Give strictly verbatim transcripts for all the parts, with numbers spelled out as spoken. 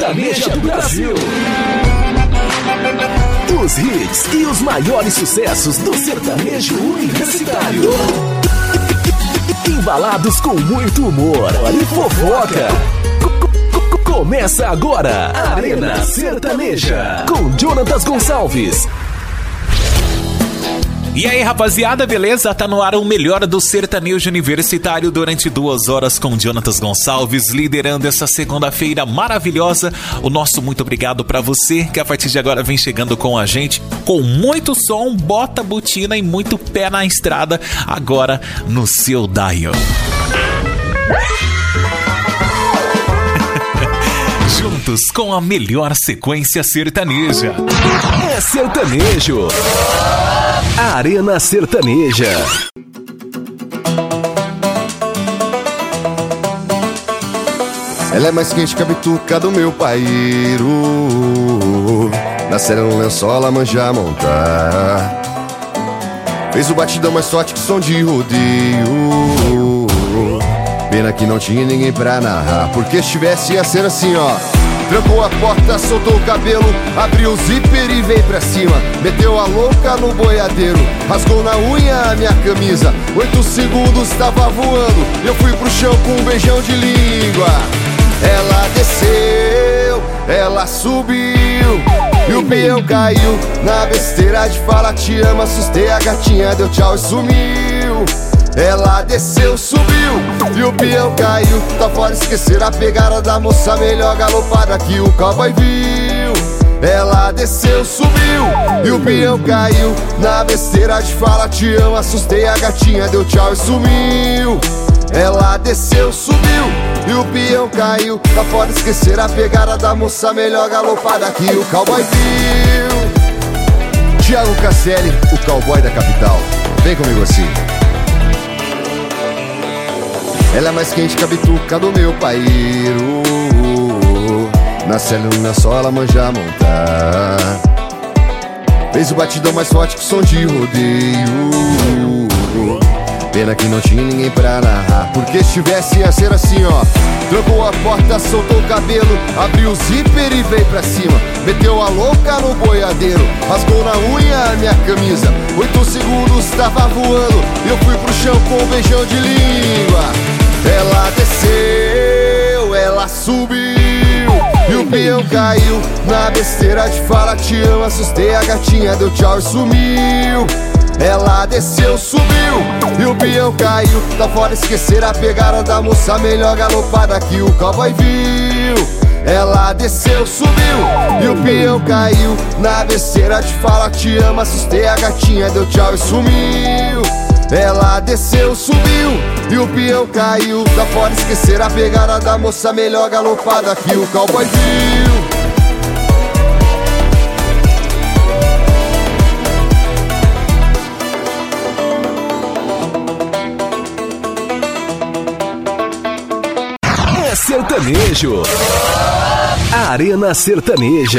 sertaneja do Brasil. Os hits e os maiores sucessos do sertanejo universitário. Embalados com muito humor e fofoca. Começa agora a Arena Sertaneja com Jonatas Gonçalves. E aí, rapaziada, beleza? Tá no ar o melhor do sertanejo universitário durante duas horas com Jonatas Gonçalves, liderando essa segunda-feira maravilhosa. O nosso muito obrigado pra você que a partir de agora vem chegando com a gente com muito som, bota botina e muito pé na estrada agora no seu dial. Juntos com a melhor sequência sertaneja. É sertanejo. Arena Sertaneja. Ela é mais quente que a bituca do meu paeiro. Na série no lençol ela manja montar. Fez o batidão mais forte que som de rodeio. Pena que não tinha ninguém pra narrar, porque se tivesse ia ser assim, ó. Trancou a porta, soltou o cabelo, abriu o zíper e veio pra cima. Meteu a louca no boiadeiro, rasgou na unha a minha camisa. Oito segundos tava voando, eu fui pro chão com um beijão de língua. Ela desceu, ela subiu e o peão caiu. Na besteira de fala te amo, assustei a gatinha, deu tchau e sumiu. Ela desceu, subiu e o peão caiu. Tá fora esquecer a pegada da moça, melhor galopada que o cowboy viu. Ela desceu, subiu e o peão caiu. Na besteira de fala te amo, assustei a gatinha, deu tchau e sumiu. Ela desceu, subiu e o peão caiu. Tá fora esquecer a pegada da moça, melhor galopada que o cowboy viu. Thiago Casselli, o cowboy da capital, vem comigo assim. Ela é mais quente que a bituca do meu paeiro. Na cela e na sola ela manja montar. Fez o batidão mais forte que som de rodeio. Pena que não tinha ninguém pra narrar, porque se tivesse ia ser assim, ó. Trancou a porta, soltou o cabelo, abriu o zíper e veio pra cima. Meteu a louca no boiadeiro, rasgou na unha a minha camisa. Oito segundos tava voando e eu fui pro chão com um beijão de língua. Ela desceu, ela subiu e o peão caiu. Na besteira de fala te amo, assustei a gatinha, deu tchau e sumiu. Ela desceu, subiu e o peão caiu. Tá fora esquecer a pegada da moça, melhor galopada que o cowboy viu. Ela desceu, subiu e o peão caiu. Na besteira de fala te amo, assustei a gatinha, deu tchau e sumiu. Ela desceu, subiu e o peão caiu. Tá fora esquecer a pegada da moça, melhor galopada que o cowboy viu. É sertanejo. Arena Sertaneja.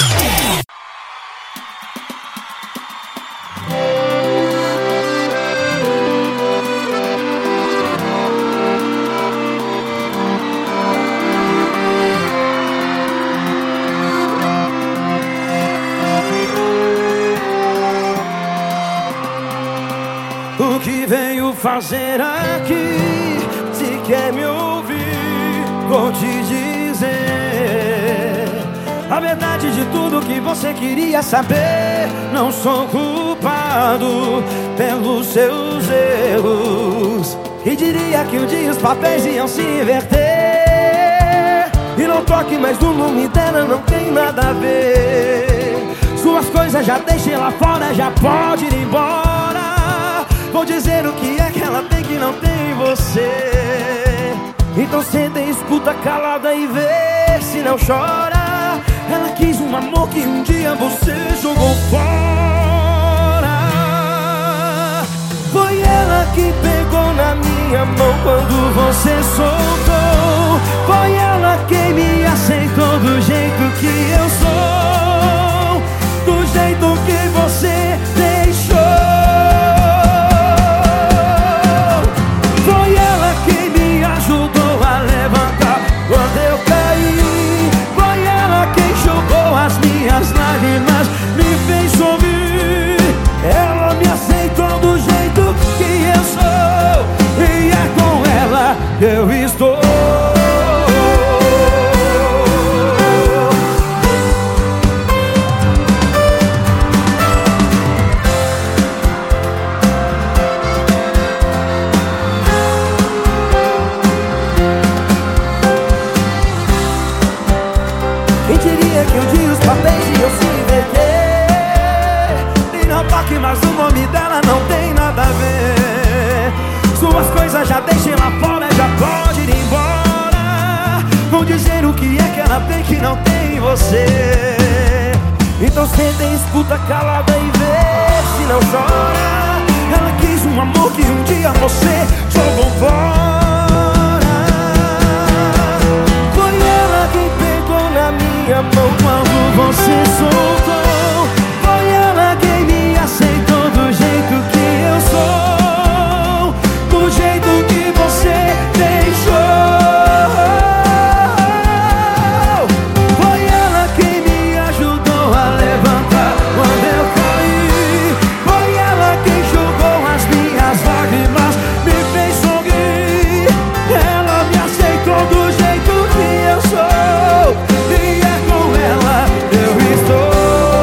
O que venho fazer aqui? Se quer me ouvir, vou te dizer a verdade de tudo que você queria saber. Não sou culpado pelos seus erros, e diria que um dia os papéis iam se inverter. E não toque mais no nome dela, não tem nada a ver. Suas coisas já deixei lá fora, já pode ir embora. Vou dizer o que é que ela tem que não tem em você. Então senta e escuta calada e vê se não chora. Ela quis um amor que um dia você jogou fora. Foi ela que pegou na minha mão quando você soltou. Foi ela quem me aceitou do jeito que eu sou, do jeito que você deixou. Foi ela quem me ajudou a levantar quando eu caí. Foi ela eu estou. Quem diria que um dia os papéis iam se inverter? E não toque, mas o nome dela não tem nada a ver. Suas coisas já deixem lá fora, já pode ir embora. Vão dizer o que é que ela tem que não tem você. Então senta e escuta calada e vê se não chora. Ela quis um amor que um dia você jogou fora. Foi ela quem pegou na minha mão quando você soltou. Foi ela quem me aceitou do jeito que eu sou, do jeito que você deixou. Foi ela quem me ajudou a levantar quando eu caí. Foi ela quem jogou as minhas lágrimas, me fez sorrir. Ela me aceitou do jeito que eu sou, e é com ela eu estou.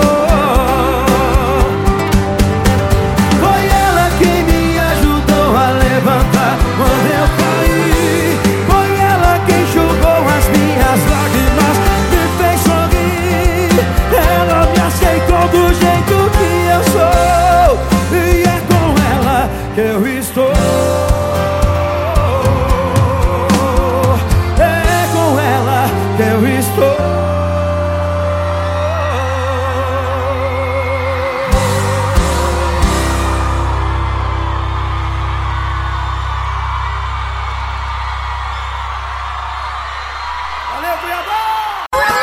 Foi ela quem me ajudou a levantar quando eu caí. Foi ela quem jogou as minhas lágrimas, me fez sorrir. Ela me aceitou do jeito que eu sou, e é com ela que eu estou. É com ela que eu estou. Valeu, Cuiabá!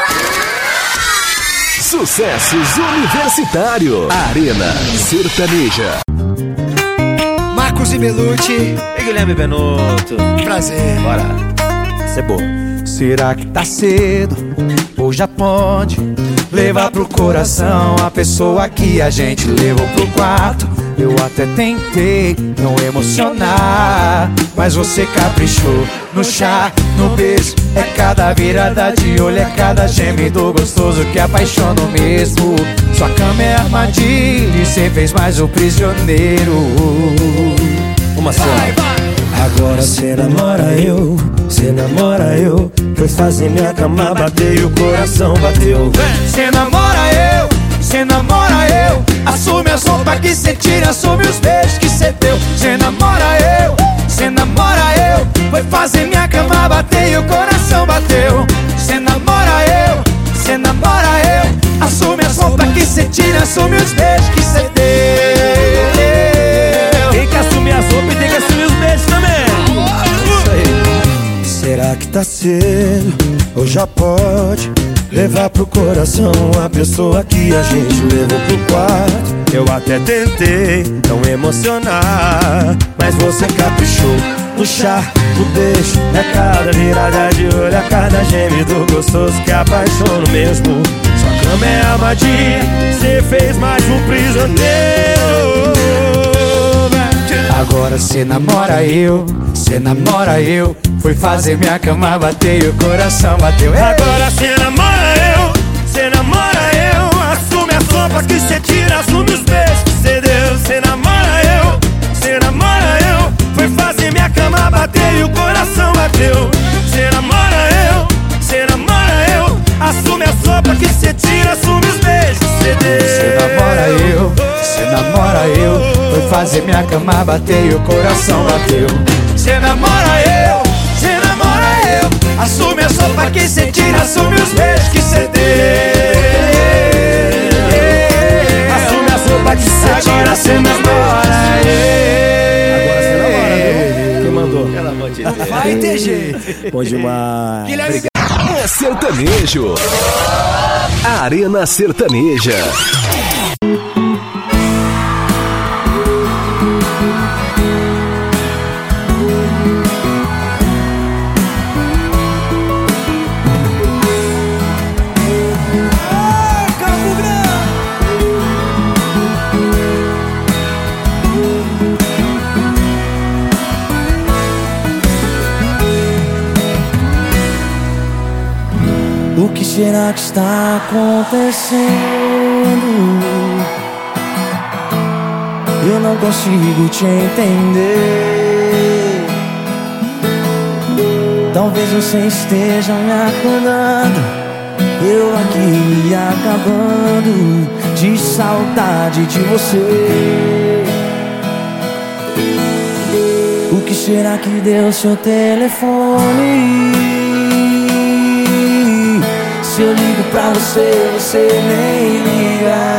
Sucessos Universitário. Arena Sertaneja. Marcos e Belucci E Guilherme Benotto. Prazer. Bora. Isso é boa. Será que tá cedo? Ou já pode levar pro coração a pessoa que a gente levou pro quarto? Eu até tentei não emocionar, mas você caprichou no chá, no beijo. É cada virada de olho, é cada gemido gostoso que apaixona mesmo. Sua cama é armadilha e cê fez mais o prisioneiro. Uma só. Agora cê namora eu, cê namora eu. Foi fazer minha cama bater e o coração bateu. Cê namora eu, cê namora eu. Assume as roupas que cê tira, assume os beijos que cê deu. Cê namora eu, cê namora eu. Foi fazer minha cama bater e o coração bateu. Cê namora eu, cê namora eu. Assume as roupas que cê tira, assume os beijos que cê deu. Tem que assumir as roupas e tem que assumir os beijos também. Isso aí. Será que tá cedo? Ou já pode levar pro coração a pessoa que a gente levou pro quarto? Eu até tentei não emocionar, mas você caprichou no chá, no beijo. É cada virada de olho, é cada gemido gostoso que apaixona mesmo. Sua cama é armadilha, cê fez mais um prisioneiro. Agora cê namora eu, cê namora eu. Foi fazer minha cama bater e o coração bateu. Ei! Agora cê namora eu, cê namora eu. Assume as roupas que cê tira, assume os beijos que cê deu. Cê namora eu, cê namora eu. Foi fazer minha cama bater e o coração bateu. Cê namora eu, cê namora eu. Assume as roupas que cê tira, assume os beijos que cê deu. Cê namora eu, cê namora eu. Foi fazer minha cama bater e o coração bateu. Cê namora eu, cê namora eu. Assume a sopa que cê tira, assume os beijos que cê deu. Assume a sopa que cê tira, agora cê namora eu. Agora você namora, viu? Quem mandou? Pelo amor de Deus. Vai ter jeito. Bom demais. Guilherme É sertanejo. Arena Sertaneja. O que será que está acontecendo? Eu não consigo te entender. Talvez você esteja me acordando, eu aqui acabando de saudade de você. O que será que deu seu telefone? Se eu ligo pra você, você nem liga.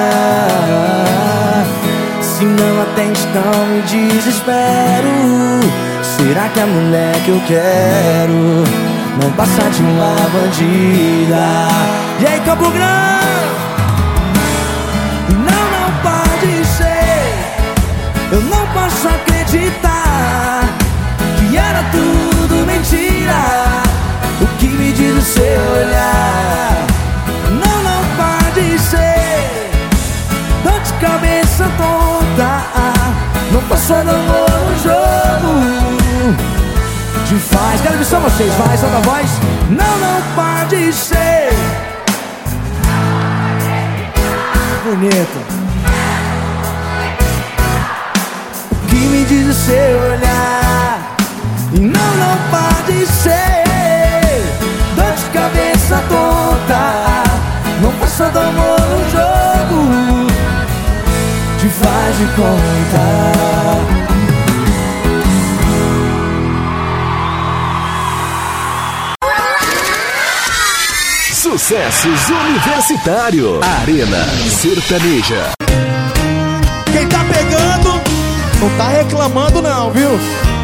Se não atende, então me desespero. Será que a mulher que eu quero não passa de uma bandida? E aí, Campo Grande? Não, não pode ser. Eu não posso acreditar que era tudo mentira. O que me diz o seu olhar? Não, não pode ser. Dor de cabeça toda. Não passou do amor no jogo de faz. Quero ver só vocês, vai, solta a voz. Não, não pode ser. Bonito. O que me diz o seu olhar? E não, não pode ser. Dor de cabeça tonta. Não passa do amor no jogo de faz de conta. Sucessos Universitário. Arena Sertaneja. Quem tá pegando não tá reclamando não, viu?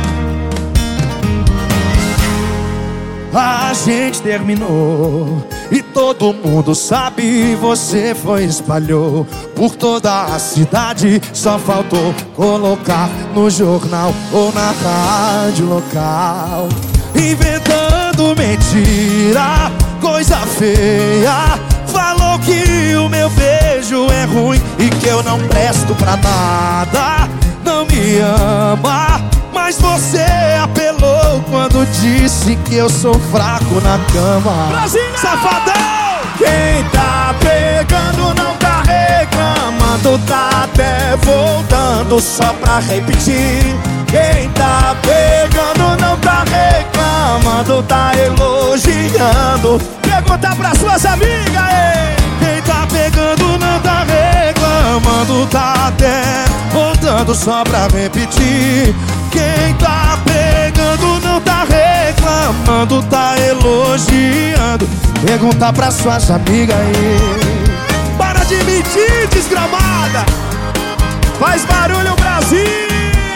A gente terminou e todo mundo sabe. Você foi e espalhou por toda a cidade. Só faltou colocar no jornal ou na rádio local. Inventando mentira, coisa feia. Falou que o meu beijo é ruim e que eu não presto pra nada. Não me ama, mas você apelou quando disse que eu sou fraco na cama. Brasília! Safadão! Quem tá pegando não tá reclamando, tá até voltando só pra repetir. Quem tá pegando não tá reclamando, tá elogiando. Pergunta pra suas amigas, ei! Quem tá pegando não tá reclamando, tá até voltando só pra repetir. Quem tá pegando não tá reclamando, tá elogiando. Pergunta pra suas amigas aí. Para de mentir, desgramada. Faz barulho, Brasil.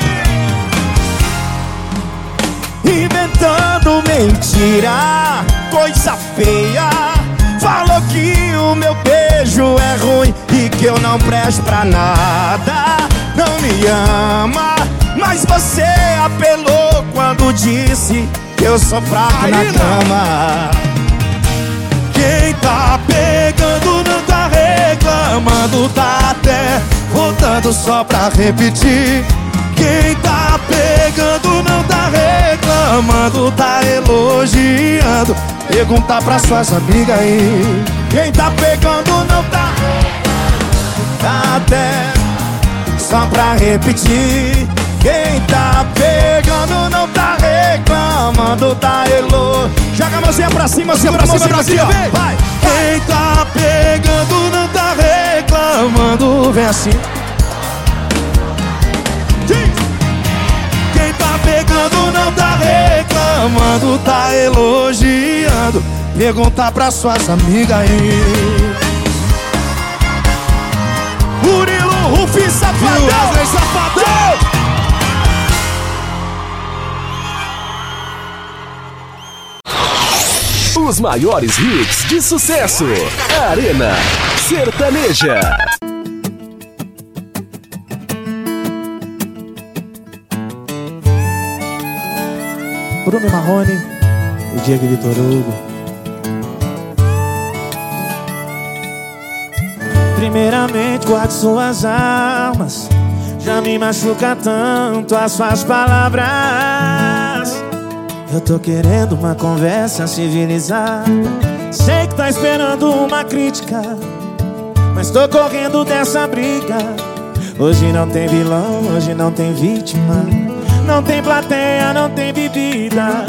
Inventando mentira, coisa feia. Falou que o meu beijo é ruim e que eu não presto pra nada. Não me ama, mas você apelou quando disse que eu sou fraco na cama. Quem tá pegando não tá reclamando, tá até voltando só pra repetir. Quem tá pegando não tá reclamando, tá elogiando. Pergunta pra suas amigas aí. Quem tá pegando não tá reclamando, tá até só pra repetir. Quem tá pegando não tá reclamando, tá elogiando. Joga a mãozinha pra cima, mãozinha pra cima, pra cima, vem! Vai! Quem tá pegando não tá reclamando, vem assim. Quem tá pegando não tá reclamando, tá elogiando. Pergunta pra suas amigas aí. Murilo, Rufi, Safadão, Safadão. Os maiores hits de sucesso. Arena Sertaneja. Bruno Marrone e Diego Vitor Hugo. Primeiramente, guarde suas armas. Já me machuca tanto as suas palavras. Eu tô querendo uma conversa civilizada. Sei que tá esperando uma crítica, mas tô correndo dessa briga. Hoje não tem vilão, hoje não tem vítima, não tem plateia, não tem bebida.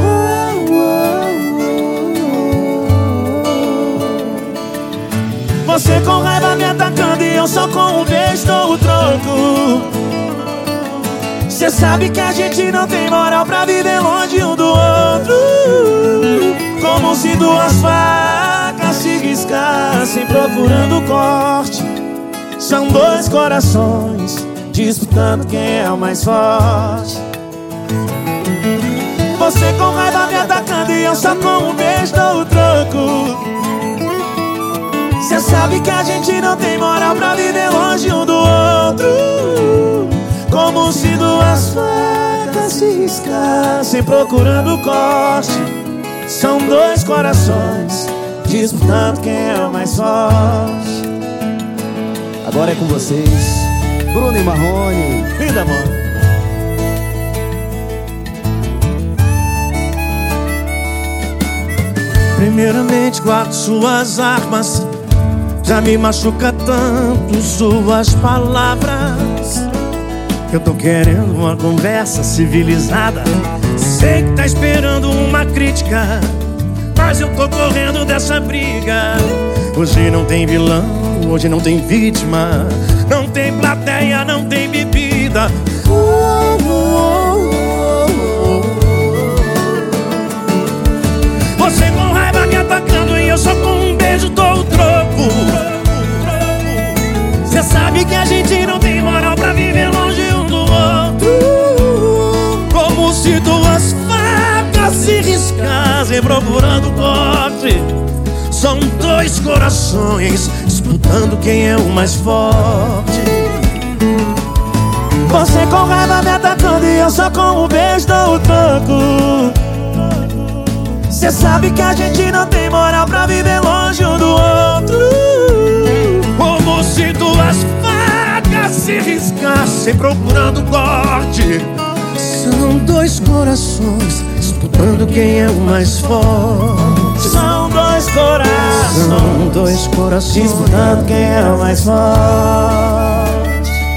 Você com raiva me atacando e eu só com um beijo dou o troco. Cê sabe que a gente não tem moral pra viver longe um do outro. Como se duas facas se riscassem procurando corte. São dois corações disputando quem é o mais forte. Você com raiva me atacando e eu só com um beijo dou o troco. Cê sabe que a gente não tem moral pra viver longe um do outro. Como se duas facas se riscassem procurando corte. São dois corações disputando quem é o mais forte. Agora é com vocês, Bruno e Marrone. Vida, amor. Primeiramente guardo suas armas. Já me machuca tanto suas palavras. Eu tô querendo uma conversa civilizada. Sei que tá esperando uma crítica, mas eu tô correndo dessa briga. Hoje não tem vilão, hoje não tem vítima, não tem plateia, não tem bebida. Você com raiva me atacando e eu só com um beijo dou o troco. Cê sabe que a gente não tem moral pra viver longe um do outro. Como se duas facas se riscassem procurando corte. São dois corações disputando quem é o mais forte. Você com raiva me atacando e eu só com um beijo dou o troco. Cê sabe que a gente não tem moral pra viver longe um do outro. Como se duas facas se riscassem procurando corte. São dois corações disputando quem é o mais forte. São dois corações, São dois corações disputando quem é o mais forte.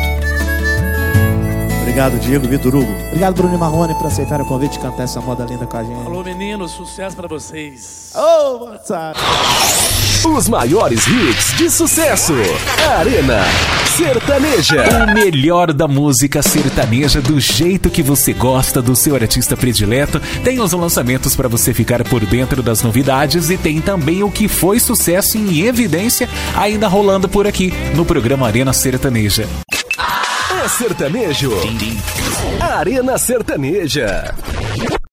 Obrigado, Diego, Vitor Hugo. Obrigado, Bruno e Marrone, por aceitar o convite de cantar essa moda linda com a gente. Alô, meninos, sucesso pra vocês. Ô, oh, moçada. Os maiores hits de sucesso. Arena Sertaneja. O melhor da música sertaneja do jeito que você gosta, do seu artista predileto. Tem os lançamentos para você ficar por dentro das novidades e tem também o que foi sucesso em evidência ainda rolando por aqui no programa Arena Sertaneja. É sertanejo. Arena Sertaneja.